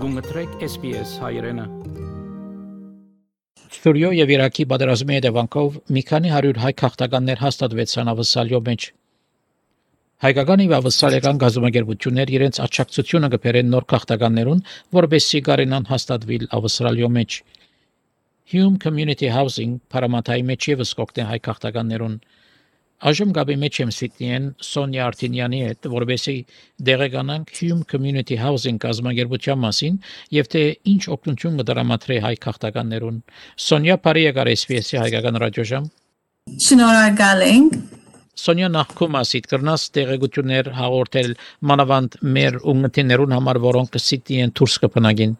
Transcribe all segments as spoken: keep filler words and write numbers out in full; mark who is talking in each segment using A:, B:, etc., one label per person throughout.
A: Գունգտրեք S B S հայրենը։ Սուրիո եւ Իրաքի պատերազմի հետևանքով մի քանի հարյուր հայ քաղաքականներ հաստատվեցան Ավստրալիո մեջ։ Հայկական եւ ավստրալիական գազམ་ագերբություններ իրենց աջակցությունը կբերեն նոր քաղաքականներուն, որովհետեւ կարենան հաստատվել Ավստրալիո մեջ։ Hume Community Housing Paramatay մեջ եւս կօգնի հայ քաղաքականներուն։ Այժմ գաբի մեջ եմ սիտնիեն Սոնյա Արտինյանի հետ, որովհետեւ դեղեկանանք Hume Community Housing գազམ་ագերբության մասին եւ թե ինչ օգնություն կդրամատրի հայ քաղաքականներուն։ Սոնյա բարի եկար S B S-ի հայկական ռադիոժամ։
B: Շնորհակալ ենք։
A: Սոնյա նախքում ասիդ կրնաս տեղեկություններ հաղորդել մանավանդ մեր ուղղություններուն համար, որոնք սիտնիեն դուրս կփնագին։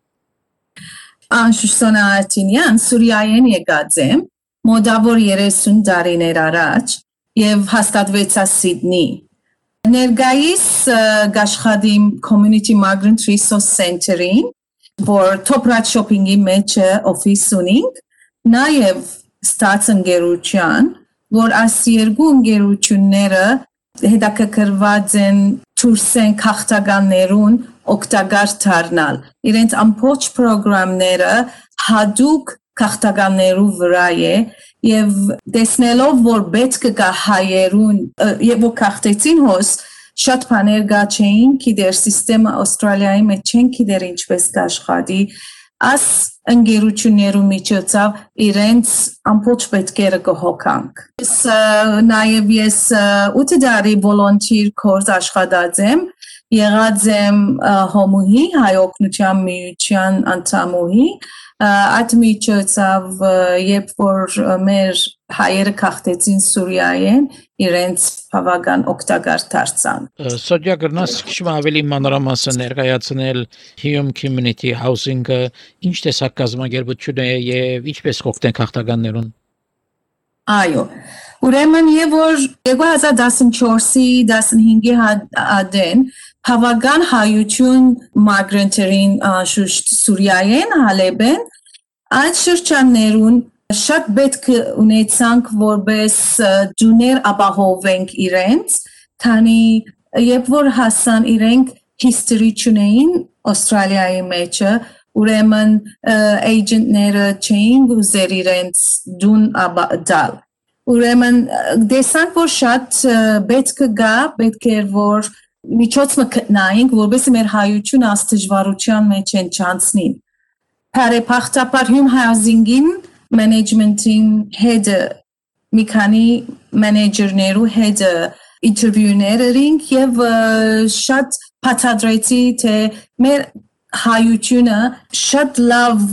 B: Անշուշտ Սոնյա Արտինյան Սուրիայեն եկած եմ մոտավոր երեսուն տարիներ առաջ եւ հաստատվեցա Սիդնի։ Ներկայիս գաշխադիմ Community Migrant Resource Center-ին, որ Top-Rat Shopping-ի մեջ օֆիս ունենք, նաեւ ստաց ընկերության, որ այս երկու ընկերությունները հետաքրքրված են դուրսեն քաղաքականներուն օգտակար դառնալ։ Իրենց ամբողջ ծրագրերը հատուկ քաղաքականներու վրա է եւ տեսնելով որ պետք է հայերուն եւ որ քաղաքացին հոս շատ բաներ գաչեին գիտեր համակարգը Ավստրալիայի մեջ չեն գիտեր ինչպես կաշխատի աս ընկերություններու միջոցով իրենց ամբողջ պետքերը կհոգանք նաեւ ես ութ տարի volunteer course աշխատած եմ եղած եմ հոմուհի հայ օգնության միության անդամուհի Այդ միջոցով երբ որ մեր հայերը քաղաքացին Սուրիայեն իրենց բավական օգտակար դարձան։
A: Սոդիա գրնաս քիչ ավելի մանրամասն ներկայացնել Hume Community Housing-ը ինչ տեսակ գազམ་ագերբություն է եւ ինչպես կօգնեն քաղաքականներուն։
B: Այո։ Ուրեմն եւ որ երկու հազար տասնչորսի տասնհինգի ադեն Հավագան հայություն migrant-երին շուշտ Սուրիայեն հալեբեն այդ շրջաններուն շատ պետք ունեցանք որպես դուներ ապահովենք իրենց քանի երբ որ հասան իրենք history չունեին Ավստրալիայի մեջ ուրեմն agent-ները չէին ուզեր իրենց դուն ապահովել ուրեմն դեսանք որ շատ պետք գա պետք էր որ միջոց մտնայինք որովհետեւ մեր հայությունը աստիճվարության մեջ են չանցնին Բարեփոխտապար Hume Housing-ին management-ին հետ մի քանի մենեջերներու հետ ինտերվյուներին եւ շատ բացատրեցի թե մեր հայությունը շատ լավ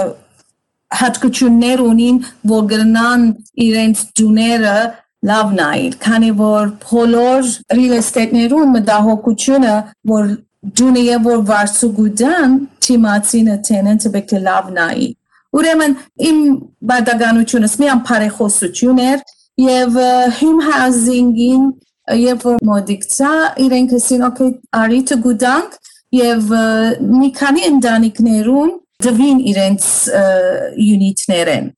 B: հատկություններ ունին որ գրնան իրենց դուները լավ նայր, քանի որ բոլոր real estate-ներուն մտահոգությունը որ դունը եւ որ վարձու գուտան թիմացինը tenant-ը պետք է լավ նայի։ Ուրեմն իմ բադականությունս մի ամփարեխոսություն էր եւ Hume Housing-ին երբ որ մոդիկցա իրենք ասին օքեյ արիթ գուտանք եւ մի քանի ընտանիքներուն դվին իրենց յունիտներեն։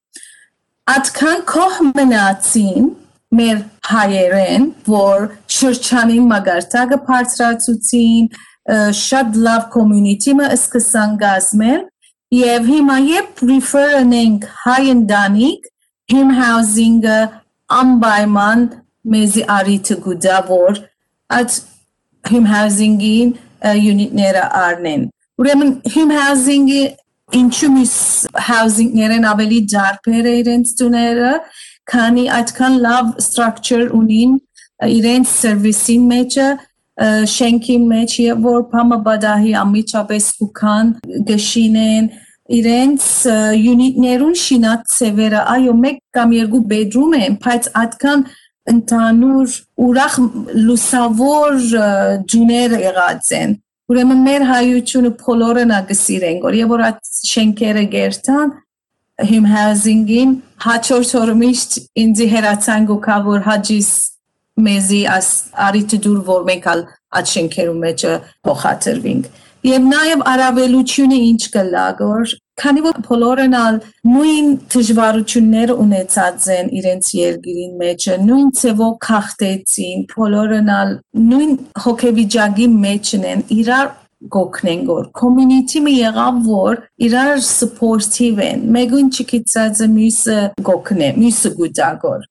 B: Atkan կող մնացին մեր հայերեն, որ շրջանին մագարտակը բարձրացուցին, շատ լավ community-ը սկսան գազմել, եւ հիմա երբ refer անենք հայ ընտանիք, Hume Housing-ը անպայման մեզի արիթ գուտա, որ այդ Hume Housing-ին unit-ները առնեն։ Ուրեմն Hume Housing-ը ինչու մյուս housing-ներեն ավելի դարբեր է իրենց տուները, քանի այդքան լավ structure ունին իրենց service-ին մեջը շենքի մեջ եւ որ փամաբադահի ամիջապես կան գշինեն իրենց unit-ներուն շինած ծևերը այո մեկ կամ երկու bedroom են բայց այդքան ընդհանուր ուրախ լուսավոր ջուներ եղած են ուրեմն մեր հայությունը բոլորն ագսիրեն որ եւ որ այդ շենքերը գերտան Hume Housing-ին հաջորդ օրը միշտ ինձ հերացան գոքա որ հաջիս մեզի աս արիթ դուր որ մենք ալ այդ շենքերու մեջ փոխադրվինք եւ նաեւ արավելությունը ինչ կլա որ քանի որ բոլորն ալ նույն դժվարություններ ունեցած են իրենց երկրին մեջ նույն ծևով քաղտեցին բոլորն ալ նույն հոգեվիճակի մեջ են իրար գոքնեն գոր community-ը եղավ որ իրար supportive են մեգուն չկիցածը մյուսը գոքնե մյուսը գուտագոր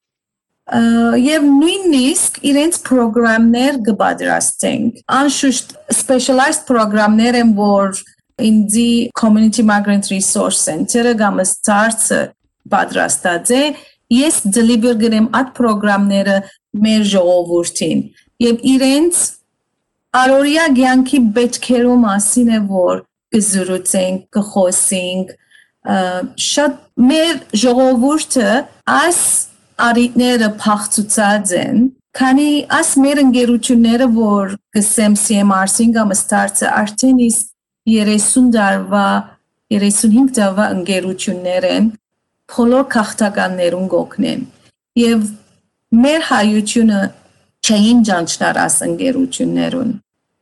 B: եւ նույնիսկ իրենց պրոգրամներ կբادرաստենք անշուշտ specialized պրոգրամներ են որ ինձի community migrant resource center-ը կամ ստարցը պատրաստած է ես deliver գրեմ այդ պրոգրամները մեր ժողովրդին եւ իրենց Արորիա ցանկի պետքերու մասին է որ կզրուցենք, կխոսենք, շատ մեր ժողովուրդը այս արիտները փախցուցած են, քանի այս մեր ընկերությունները որ գսեմ C M R C-ին կամ ստարցը արդեն իսկ երեսուն տարվա, երեսունհինգ տարվա ընկերություններ են, բոլոր քաղաքականներուն գոքնեն եւ մեր հայությունը չէին ճանչնար աս ընկերություններուն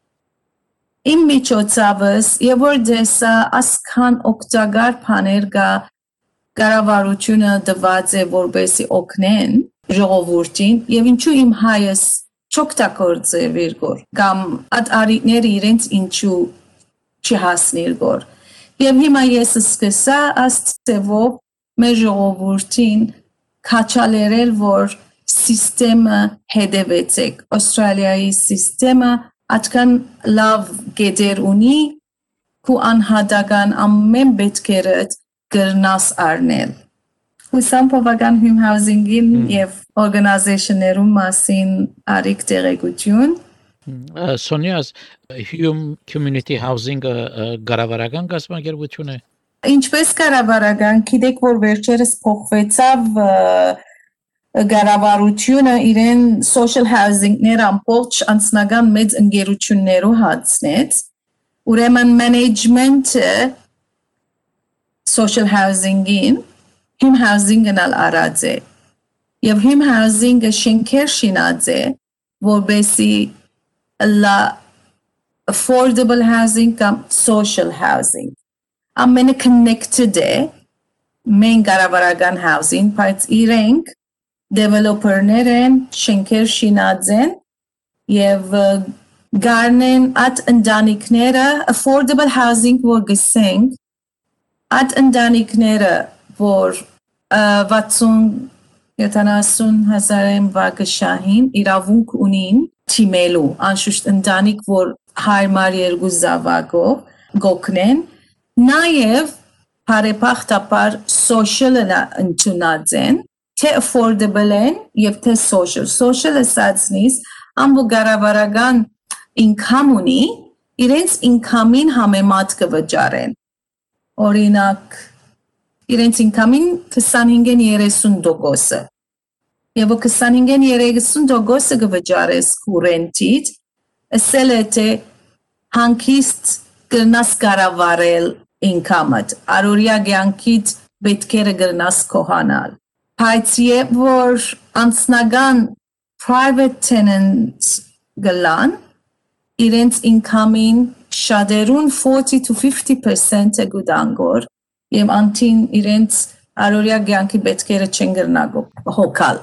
B: Իմ միջոցավս եւ որ դեսա ասքան օգտակար բաներ կա կառավարությունը դված է որբեսի օգնեն ժողովրդին եւ ինչու իմ հայս չօգտագործե վիրգոր կամ այդ արիտները իրենց ինչու չհասնիր գոր եւ հիմա ես սկսա աստծեվով մեր ժողովրդին քաչալերել որ Սիստեմը հետևեցեք Ավստրալիայի սիստեմը Atkan love geder uni ku anhadagan ammen betkeret gırnas arnel. Husam pavagan hüm housingin yev organizationerun masin arik deregutun.
A: Soniaz hüm community housing garavaragan gazmagergutun է
B: Ինչպես garavaragan գիտեք որ վերջերս փոխվեցավ Գարավարությունը իրեն social housing-ներ ամբողջ անձնական մեծ ընկերություններով հացնեց ուրեմն management-ը social housing-ին him housing-ն ալ արած է եւ him housing-ը շենքեր շինած է որբեսի լա affordable housing կամ social housing ամենը connected է մեն գարավարական housing բայց իրենք developer-ներ են, շենքեր շինած են եւ գարնեն այդ ընտանիքները affordable housing որ գսենք այդ ընտանիքները որ վաթսուն յոթանասուն հազարեն վագշահին իրավունք ունին թիմելու անշուշտ ընտանիք որ հարմար երկու զավակով գոքնեն նաեւ բարեփոխտապար social-ը ընդունած են Թե affordable են եւ թե social. Social ասածնից ամբո գարավարական income ունի, իրենց income-ին համեմատ կվճարեն։ Օրինակ, իրենց income-ին քսանհինգ երեսուն տոկոսը։ Եվ քսանհինգ երեսուն տոկոսը կվճարես կուրենտից, ասել է թե հանկիստ կրնաս կառավարել income-ըդ, արորիա կյանքից պետքերը կրնաս կոհանալ։ Բայց եւ որ անձնական private tenants գլան իրենց income-ին շատերուն forty to fifty percent է գուտանգոր եւ անտին իրենց արորիա կյանքի պետքերը չեն գրնա հոգալ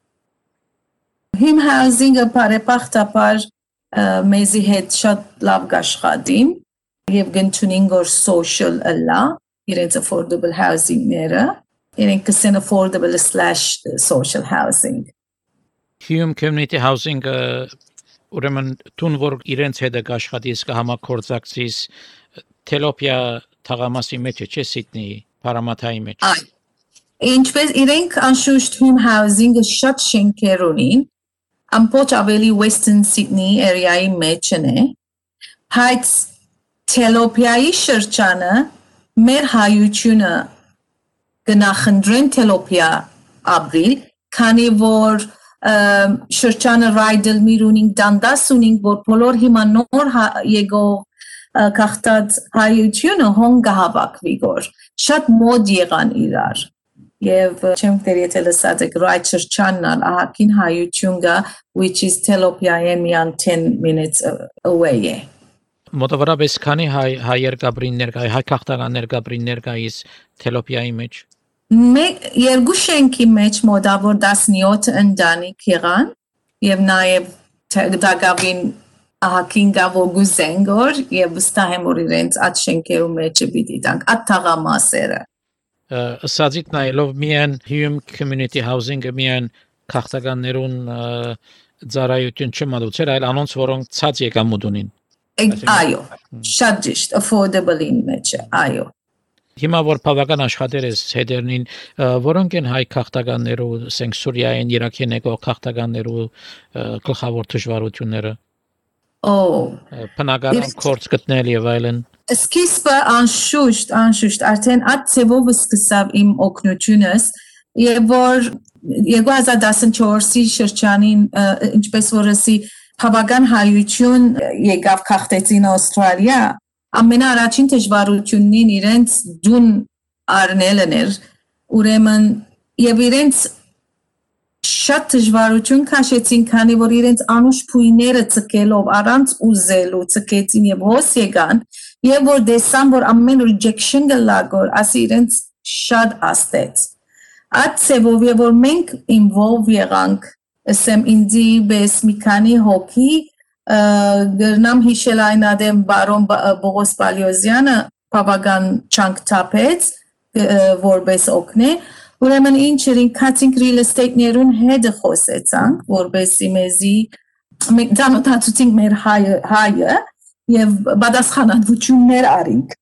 B: Him housing-ը բարեփոխտապար մեզի հետ շատ լավ գաշխատին եւ գնչունին գոր social ըլա իրենց affordable housing-ները Իրենք կսեն affordable slash social housing.
A: Hum community housing ուրեմն տուն որ իրենց հետ աշխատիս կհամակորձակցիս թելոպիա թաղամասի մեջ չէ Սիդնի Պարամաթայի մեջ։
B: Այ ինչպես իրենք անշուշտ home housing-ը շատ շենքեր ունին ամբողջ ավելի Western Sydney area-ի մեջ է բայց թելոպիայի շրջանը մեր հայությունը գնախնդրեն թելոպիա ապրիլ, քանի որ շրջանը ռայդել միրունինք դանդաս ունինք, որ բոլոր հիմա նոր եկող կախտած հայությունը հոն գահավակվի գոր, շատ մոդ եղան իրար, և չեմ կտեր եթե լսած եք ռայդ շրջանն ալ ահակին հայություն գա, which is թելոպիային միան ten minutes away է։
A: Մոտավորապես քանի հայ հայեր գաբրիններ կա, հայ քաղաքականներ գաբրիններ կայիս թելոպիայի մեջ։
B: Երկու շենքի մեջ մոտավոր տասնյոթ ընտանիք եղան եւ նաեւ դակավին ահագինգա որ գուզենք որ եւ վստահ եմ որ իրենց այդ շենքերու մեջ պիտի տանք այդ թաղամասերը
A: Սազիտ նայելով միան Hume Community Housing-ը միան քաղաքականներուն ծառայություն չմատուցել, այլ անոնց որոնք ցած եկամուտ ունին։
B: Այո, շատ ճիշտ, affordable-ին մեջ, այո։
A: Հիմա որ բավական աշխատեր ես հետերնին, որոնք են հայ քաղաքականներու, ասենք Սուրիայեն, Իրաքեն եկող քաղաքականներու գլխավոր դժվարությունները։
B: Օ,
A: բնակարան կորց գտնել եւ այլն։
B: Սկիզբը անշուշտ, անշուշտ արդեն այդ ծևով սկսավ իմ օգնությունս եւ որ երկու հազար տասնչորսի շրջանին ինչպես որ ասի բավական հայություն եկավ քաղաքացին Ավստրալիա ամենաառաջին դժվարությունին իրենց դուն առնելն էր ուրեմն եւ իրենց շատ դժվարություն քաշեցին քանի որ իրենց անուշ փույները ցկելով առանց ուզելու ցկեցին եւ հոս եկան եւ որ դեսան որ ամեն rejection գլագոր ասի իրենց շատ աստեց այդ ծևով եւ որ մենք involve եղանք ասեմ ինձի բես մի քանի հոգի գրնամ հիշել այն ադեմ բարոն Բողոս Պալիոզյանը բավական չանկտապեց որպես օգնե ուրեմն ինչերին քացինք real estate-ներուն հետ խոսեցանք որպեսի մեզի մենք ծանոթացուցինք մեր հայը եւ բադասխանատվություններ արինք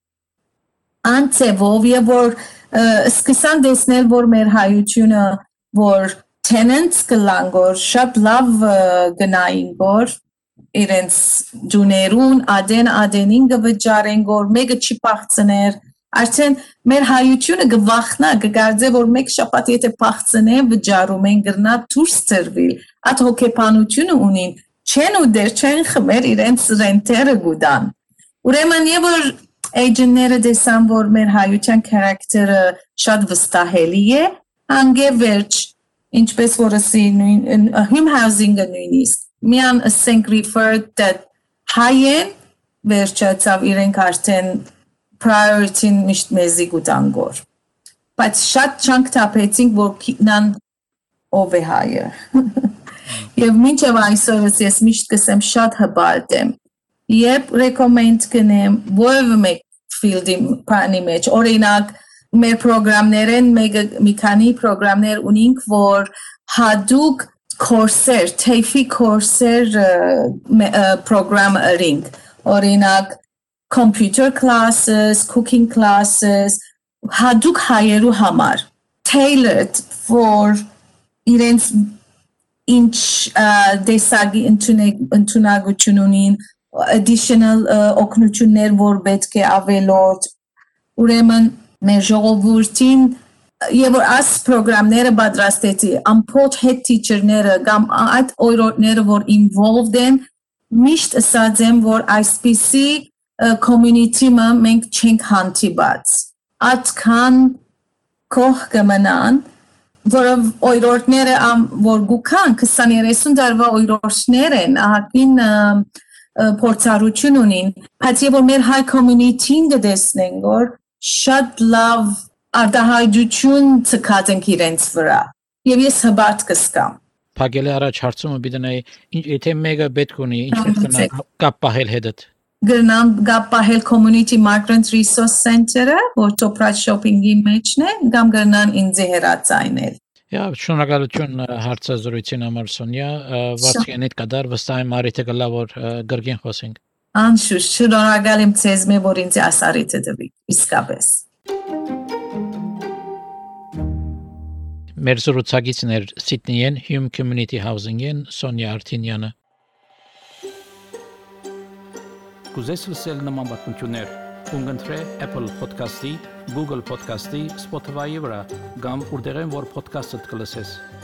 B: անցեվով եւ որ սկսան տեսնել որ մեր հայությունը որ tenants կլանգոր շատ լավ գնային որ իրենց ջուներուն ադեն ադենին գվճարեն որ մեկը չի փախցներ արդեն մեր հայությունը գվախնա գգարձե որ մեկ շաբաթ եթե փախցնեն վճարում են գրնա դուրս ծրվիլ այդ հոգեբանությունը ունին չեն ու դեր չեն խմեր իրենց ռենտերը գուդան ուրեմն եւ որ էջենտները դեսան որ մեր հայության քարակտերը շատ վստահելի է անգե վերջ ինչպես որ ասի նույն Hume Housing-ը նույնիսկ միան ասենք referred that հայեն վերջացավ իրենք արդեն priority-ն միշտ մեզի գուտանգոր բայց շատ չանկտապեցինք որ կինան ով է հայը եւ մինչեւ այսօր ես միշտ կսեմ շատ հբալտ եմ երբ recommend կնեմ որևէ մեկ field-ի բանի մեջ օրինակ մեր պրոգրամներեն մի քանի պրոգրամներ ունենք որ հadoop կորսեր թեյֆի կորսեր պրոգրամ արինք օրինակ computer classes, cooking classes, հadoop հայերու համար, tailored for իրենց ինչ դեսագի ընդունագություն ունին, additional օգնություններ, որ պետք է ավելորդ, ուրեմն մեր ժողովուրդին եւ որ աս պրոգրամները պատրաստեցի, ամբողջ head teacher-ները կամ այդ օրորները, որ involved են, միշտ ասած եմ, որ այսպիսի community-ը մենք չենք հանդիպած այդքան կող կմնան որով օրորները որ գուքան քսան երեսուն տարվա օրորներ են ահագին փորձառություն ունին բայց եւ որ մեր հայ community-ին դեսնեն որ շատ լավ արտահայտություն ցկած են իրենց վրա եւ ես հբարտ կսկամ
A: Փագելի առաջ հարցումը բիդնայի եթե մեկը պետք ունի ինչպես կնա կապ պահել հետդ
B: Գրնամ գապահել Community Migrant Resource Center-ը, որ Toprad Shopping-ի մեջն է, կամ գրնան ինձ հեռացայնել։
A: Յա, շնորհակալություն հարցազրույցին համար Սոնյա, վարձենիդ կդար վստահ եմ արիթը գլա որ գրգին խոսենք։
B: Անշուշտ, շնորհակալ եմ ձեզ մե որ ինձ ասարիթը տվի, իսկապես։
A: Մեր զրուցակիցներ Սիդնեյեն Hume Community Housing-ին Սոնյա Արտինյանը Կուզես լսել նման բանություններ, կընտրե Apple Podcast-ի, Google Podcast-ի, Spotify-ի վրա, կամ որտեղեն որ podcast-ըդ կլսես։